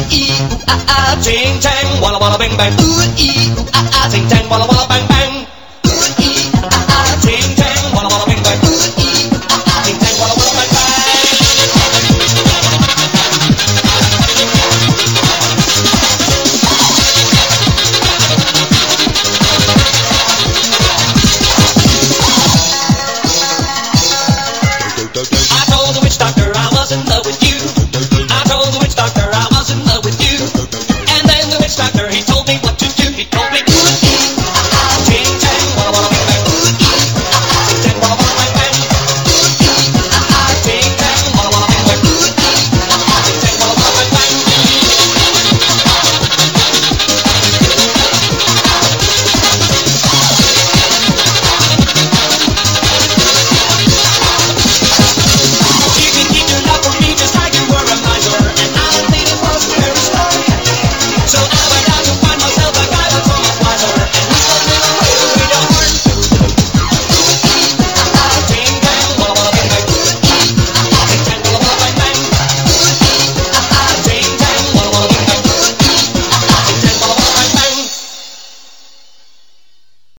ee, ooh, ah, ah, ching, chang, walla, walla, bang, bang. Ooh, ee, ooh, ah, ah, ching, chang, walla, walla, bang,